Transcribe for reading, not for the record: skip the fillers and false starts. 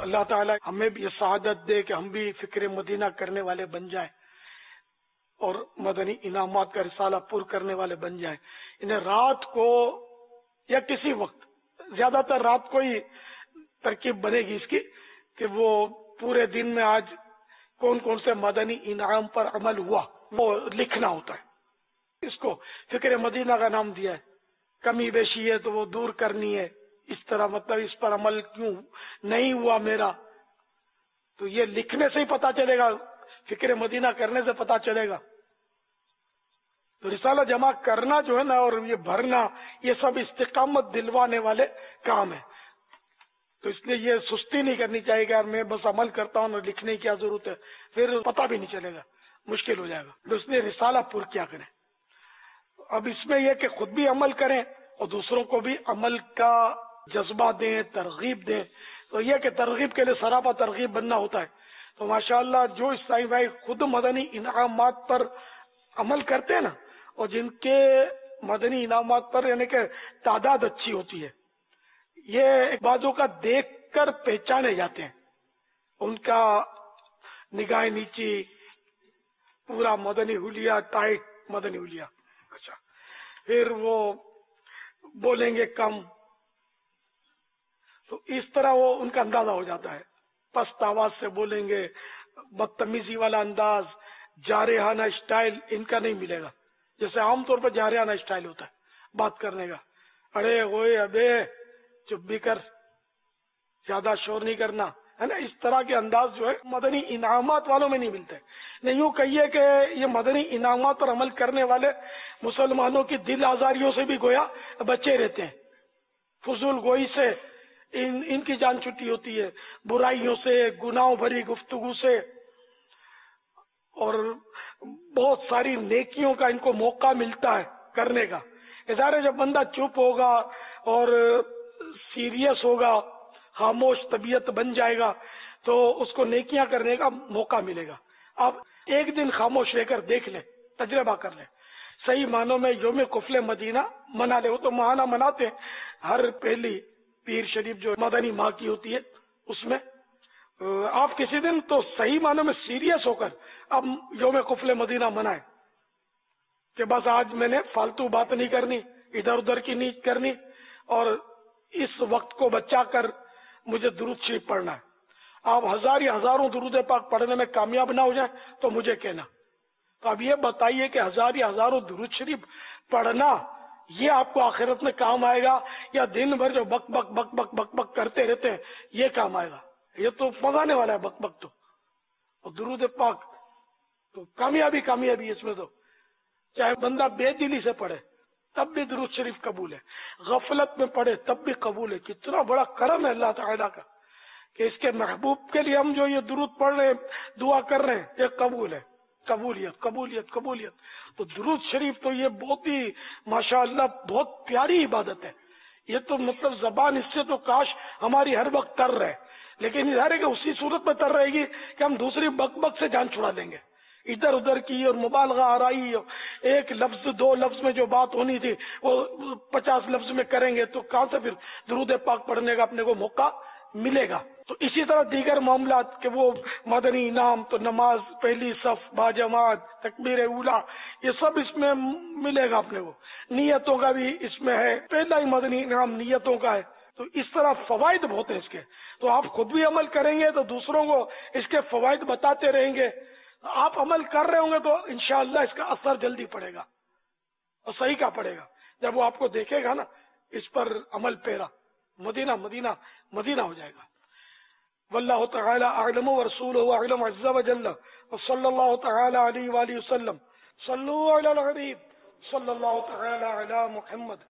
اللہ تعالی ہمیں بھی یہ سعادت دے کہ ہم بھی فکر مدینہ کرنے والے بن جائیں اور مدنی انعامات کا رسالہ پر کرنے والے بن جائیں. انہیں رات کو یا کسی وقت، زیادہ تر رات کو ہی ترکیب بنے گی اس کی، کہ وہ پورے دن میں آج کون کون سے مدنی انعام پر عمل ہوا وہ لکھنا ہوتا ہے. اس کو فکر مدینہ کا نام دیا ہے. کمی بیشی ہے تو وہ دور کرنی ہے، اس طرح مطلب اس پر عمل کیوں نہیں ہوا میرا، تو یہ لکھنے سے ہی پتا چلے گا، فکر مدینہ کرنے سے پتا چلے گا. تو رسالہ جمع کرنا جو ہے نا اور یہ بھرنا، یہ سب استقامت دلوانے والے کام ہیں. تو اس لیے یہ سستی نہیں کرنی چاہیے کہ یار میں بس عمل کرتا ہوں اور لکھنے کی کیا ضرورت ہے، پھر پتہ بھی نہیں چلے گا، مشکل ہو جائے گا. تو اس لیے رسالہ پر کیا کریں. اب اس میں یہ کہ خود بھی عمل کریں اور دوسروں کو بھی عمل کا جذبہ دیں، ترغیب دیں. تو یہ کہ ترغیب کے لیے سراپا ترغیب بننا ہوتا ہے. تو ماشاءاللہ جو عیسائی بھائی خود مدنی انعامات پر عمل کرتے ہیں نا، اور جن کے مدنی انعامات پر یعنی کہ تعداد اچھی ہوتی ہے، یہ بازوں کا دیکھ کر پہچانے جاتے ہیں. ان کا نگاہ نیچی، پورا مدنی حلیہ ٹائٹ مدنی حلیہ. اچھا، پھر وہ بولیں گے کم، تو اس طرح وہ ان کا اندازہ ہو جاتا ہے. پست آواز سے بولیں گے، بدتمیزی والا انداز، جارحانہ اسٹائل ان کا نہیں ملے گا. جیسے عام طور پر جارحانہ اسٹائل ہوتا ہے بات کرنے کا، ارے ہوئے ابے چپ بھی کر، زیادہ شور نہیں کرنا، ہے نا. اس طرح کے انداز جو ہے مدنی انعامات والوں میں نہیں ملتے. نہیں یوں کہیے کہ یہ مدنی انعامات پر عمل کرنے والے مسلمانوں کی دل آزاریوں سے بھی گویا بچے رہتے ہیں. فضول گوئی سے ان کی جان چھٹی ہوتی ہے، برائیوں سے، گناہوں بھری گفتگو سے، اور بہت ساری نیکیوں کا ان کو موقع ملتا ہے کرنے کا. ظاہر ہے جب بندہ چپ ہوگا اور سیریس ہوگا، خاموش طبیعت بن جائے گا، تو اس کو نیکیاں کرنے کا موقع ملے گا. آپ ایک دن خاموش رہ کر دیکھ لیں، تجربہ کر لیں، صحیح معنوں میں یوم کفل مدینہ منا لے. وہ تو ماہانہ مناتے ہیں ہر پہلی پیر شریف جو مدنی ماہ کی ہوتی ہے، اس میں آپ کسی دن تو صحیح معنوں میں سیریس ہو کر اب یوم کفل مدینہ منائیں کہ بس آج میں نے فالتو بات نہیں کرنی، ادھر ادھر کی نہیں کرنی، اور اس وقت کو بچا کر مجھے درود شریف پڑھنا ہے. آپ ہزاروں درود پاک پڑھنے میں کامیاب نہ ہو جائیں تو مجھے کہنا. تو اب یہ بتائیے کہ ہزاروں درود شریف پڑھنا یہ آپ کو آخرت میں کام آئے گا، یا دن بھر جو بک بک بک بک بک بک کرتے رہتے ہیں یہ کام آئے گا؟ یہ تو پگانے والا ہے بک بک. تو اور درود پاک تو کامیابی اس میں. تو چاہے بندہ بے دلی سے پڑھے تب بھی درود شریف قبول ہے، غفلت میں پڑھے تب بھی قبول ہے. کتنا بڑا کرم ہے اللہ تعالیٰ کا کہ اس کے محبوب کے لیے ہم جو یہ درود پڑھ رہے ہیں، دعا کر رہے ہیں، یہ قبول ہے. قبولیت قبولیت قبولیت. تو درود شریف تو یہ بہت ہی ماشاءاللہ بہت پیاری عبادت ہے. یہ تو مطلب زبان اس سے تو کاش ہماری ہر وقت تر رہے، لیکن ظاہر ہے کہ اسی صورت میں تر رہے گی کہ ہم دوسری بک بک سے جان چھڑا دیں گے، ادھر ادھر کی اور مبالغہ آرائی، ایک لفظ دو لفظ میں جو بات ہونی تھی وہ 50 لفظ میں کریں گے، تو کہاں سے پھر درود پاک پڑھنے کا اپنے کو موقع ملے گا. تو اسی طرح دیگر معاملات کہ وہ مدنی انعام، تو نماز پہلی صف باجماعت، تکبیر اولا، یہ سب اس میں ملے گا اپنے کو. نیتوں کا بھی اس میں ہے، پہلا ہی مدنی انعام نیتوں کا ہے. تو اس طرح فوائد بہت ہیں اس کے. تو آپ خود بھی عمل کریں گے تو دوسروں کو اس کے فوائد بتاتے رہیں گے. آپ عمل کر رہے ہوں گے تو انشاءاللہ اس کا اثر جلدی پڑے گا اور صحیح کا پڑے گا. جب وہ آپ کو دیکھے گا نا اس پر عمل پیرا، مدینہ مدینہ مدینہ ہو جائے گا. واللہ تعالی اعلم ورسولہ اعلم عز وجل، وصلی اللہ تعالی علیہ وآلہ وسلم. صلوا علی الحبیب صلی اللہ تعالی علی محمد.